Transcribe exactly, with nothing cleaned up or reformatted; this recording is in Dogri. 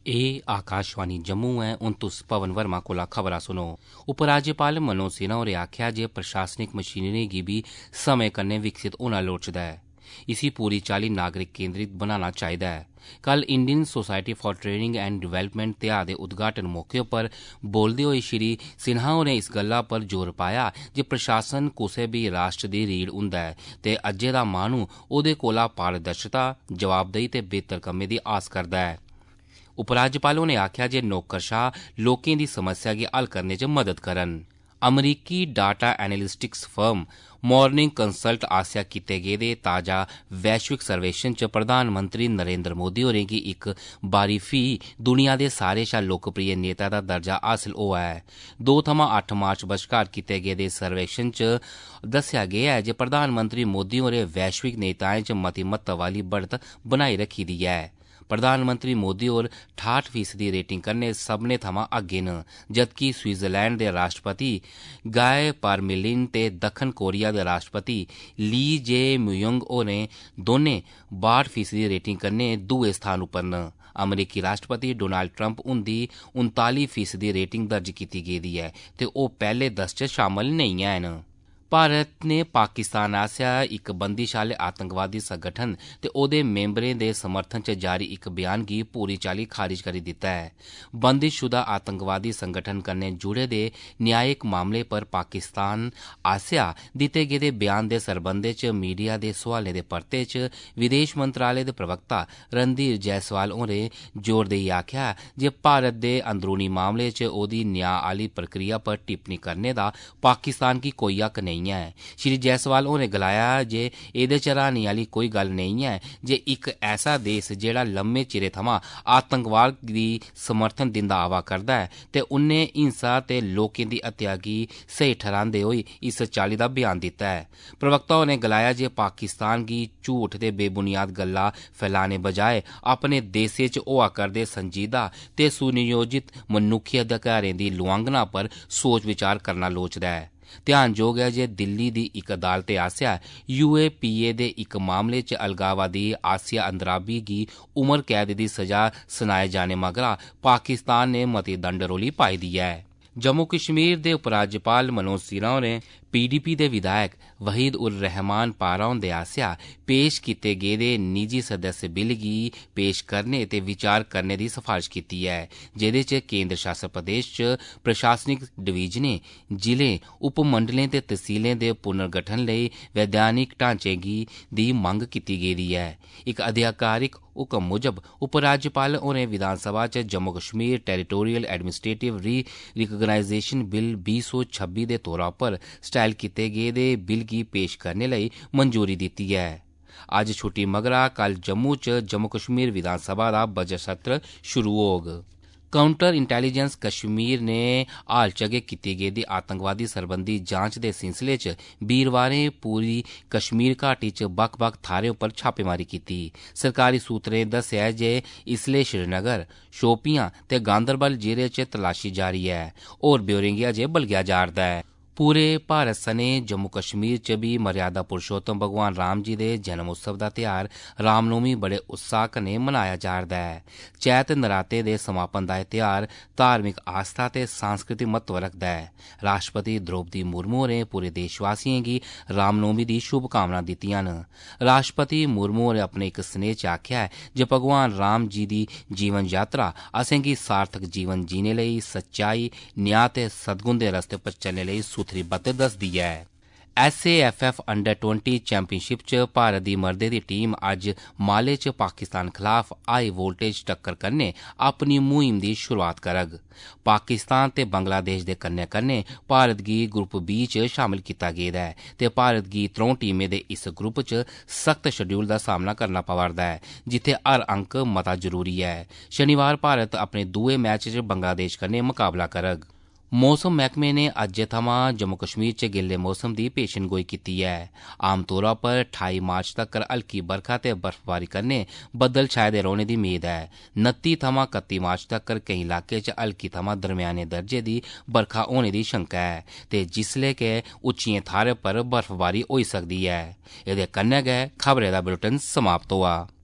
ए आकाशवाणी जम्मू ऐ हुन तुस पवन वर्मा कोला खबरां सुनो। उपराज्यपाल मनोज सिन्हा होरें आखेआ जे प्रशासनिक मशीनरी गी बी समें कन्नै विकसित होना लोड़चदा ऐ। इसी पूरी चाल्ली नागरिक केंद्रित बनाना चाहिदा ऐ। कल Indian society for training and development ध्यार दे उद्घाटन मौके उप्पर बोलदे होई श्री सिन्हा होरें इस गल्ला पर जोर पाया जे प्रशासन कुसै बी राष्ट्र दी रीढ़ हुंदा ऐ ते अज्जै दा माह्नू ओह्दे कोला पारदर्शिता, जवाबदेही ते बेहतर कम्में दी आस करदा ऐ। उपराज्यपाल होरें आखेआ जे नौकरशाह लोकें दी समस्या गी हल करने च मदद करन। अमरीकी data analytics firm Morning Consult आसेआ कीते गेदे ताजा वैश्विक सर्वेक्षण च प्रधानमंत्री नरेंद्र मोदी होरें गी इक बारी फ्ही दुनिया दे सारे शा लोकप्रिय नेता दा दर्जा हासल होआ ऐ। दो थमां अट्ठ मार्च बश्कार कीते गेदे सर्वेक्षण च दस्सेआ गेआ ऐ जे प्रधानमंत्री मोदी होरें वैश्विक नेताएं च मती महत्व आह्ली बढ़त बनाई रक्खी दी ऐ। प्रधानमंत्री मोदी होर ठाठ फीसदी रेटिंग कन्नै सभनें थमां अग्गे न, जदकि स्विट्जरलैंड दे राष्ट्रपति गाय पारमेलिन ते दक्खन कोरिया दे राष्ट्रपति ली जे म्यूंग होरें दौनें बाह्ठ फीसदी रेटिंग कन्नै दुए स्थान उप्पर न। अमरीकी राष्ट्रपति डोनाल्ड ट्रंप हुंदी उनताली फीसदी रेटिंग दर्ज कीती गेदी ऐ ते ओह् पैह्ले दस च शामल नेईं हैन। भारत ने पाकिस्तान आसेआ इक बंदिश आह्ले आतंकवादी संगठन ते ओह्दे मेंबरें दे समर्थन च जारी इक बयान गी पूरी चाल्ली खारिज करी दित्ता ऐ। बंदिशशुदा आतंकवादी संगठन कन्नै जुड़े दे न्यायिक मामले पर पाकिस्तान आसेआ दित्ते गेदे बयान दे सरबंधै च मीडिया दे सोआलें दे परते च विदेश मंत्रालय दे प्रवक्ता रणधीर जयसवाल होरें जोर देइयै आखेआ जे भारत दे अंदरूनी मामले च ओह्दी न्याय आह्ली प्रक्रिया पर टिप्पणी करने दा पाकिस्तान गी कोई हक नेईं ऐ। श्री जायसवाल होरें गलाया जे एह्दे च र्हाने आह्ली कोई गल्ल नेईं ऐ जे इक ऐसा देश जेह्ड़ा लम्मे चिरे थमां आतंकवाद गी समर्थन दिंदा आवा करदा ऐ ते उन्नै हिंसा ते लोकें दी हत्या गी स्हेई ठर्हांदे होई इस चाल्ली दा बयान दित्ता ऐ। प्रवक्ता होरें गलाया जे पाकिस्तान गी झूठ ते बेबुनियाद गल्लां फैलाने बजाए अपने देसै च होआ करदे संजीदा ते सुनियोजित मनुक्खी अधिकारें दी लुआंघना पर सोच विचार करना लोड़चदा ऐ। ध्यानजोग ऐ जे दिल्ली दी इक अदालत आसेआ यूएपीए दे इक मामले च अलगाववादी आसिया अंद्राबी गी उमर कैद दी सजा सुनाए जाने मगरा पाकिस्तान ने मती दंड-रौली पाई दी ऐ। जम्मू कश्मीर दे उपराज्यपाल मनोज सिन्हा होरें पीडीपी दे विधायक वहीद उर रहमान पारा हुंदे आसेआ पेश कीते गेदे निजी सदस्य बिल गी पेश करने ते विचार करने दी सफारश कीती ऐ, जेह्दे च केंद्र शासत प्रदेश च प्रशासनिक डिवीजनें, जिलें, उपमंडलें ते तहसीलें दे पुनर्गठन लेई वैधानिक ढांचे गी दी मंग कीती गेदी ऐ। इक अधिकारिक हुकम मुजब उपराज्यपाल होरें विधानसभा च Jammu Kashmir territorial administrative re reorganisation bill बीह् सौ छब्बी दे तौरा पर स्टाइल कीते गेदे बिल गी पेश करने लेई मंजूरी दित्ती ऐ। अज्ज छुट्टी मगरा कल जम्मू च जम्मू कश्मीर विधानसभा दा बजट सत्र शुरू होग। काउंटर इंटेलीजेंस कश्मीर ने हाल च गै कीती गेदी आतंकवादी सरबंधी जांच दे सिलसिले च वीरवारें पूरी कश्मीर घाटी च बक्ख-बक्ख थाह्रें उप्पर छापेमारी कीती। सरकारी सूत्रें दस्सेआ जे इसलै श्रीनगर, शोपियां ते गांदरबल जिले च तलाशी जारी ऐ। होर ब्यौरें गी अजें बलगेआ जा'रदा ऐ। पूरे भारत सने जम्मू कश्मीर च बी मर्यादा पुरुषोत्तम भगवान राम जी दे जन्म उत्सव दा ध्यार रामनौमी बड़े उत्साह कन्नै मनाया जा'रदा ऐ। चैत नराते दे समापन दा एह् ध्यार धार्मिक आस्था ते सांस्कृतिक महत्व रखदा ऐ। राष्ट्रपति द्रौपदी मुर्मू होरें पूरे देशवासियें गी रामनौमी दी शुभकामनां दित्तियां न। राष्ट्रपति मुर्मू होरें अपने इक स्नेह च आखेआ ऐ जे भगवान राम जी दी जीवन यात्रा असेंगी सार्थक जीवन जीने लेई सच्चाई, न्याय ते सद्गुण दे रस्ते पर चलने लेई सुथरी बत्त दसदी ऐ। S A F F under twenty championship च भारत दी मर्दें दी टीम अज्ज माले च पाकिस्तान खिलाफ हाई वोल्टेज टक्कर कन्नै अपनी मुहिम दी शुरुआत करग। पाकिस्तान ते बंगलादेश दे कन्नै-कन्नै भारत गी ग्रुप बी च शामल कीता गेदा ऐ ते भारत गी त्रौं टीमें दे इस ग्रुप च सख्त शेड्यूल दा सामना करना पवा'रदा ऐ, जित्थै हर अंक मता जरूरी ऐ। शनिवार भारत अपने दुए मैच च बंगलादेश कन्नै मकाबला करग। मौसम मैह्कमे ने अज्जै थमां जम्मू कश्मीर च गिल्ले मौसम दी पेशनगोई कीती ऐ। आमतौरा पर ठाई मार्च तक्कर हल्की बरखा ते बर्फबारी कन्नै बद्दल छाए दे रौह्ने दी मेद ऐ। नत्ती थमां कत्ती मार्च तक्कर केईं इलाकें च हल्की थमां दरम्याने दर्जे दी बरखा होने दी शंका ऐ ते जिसलै के उच्चियें थाह्रें पर बर्फबारी होई सकदी ऐ। एह्दे कन्नै गै खबरें दा बुलेटिन समाप्त होआ।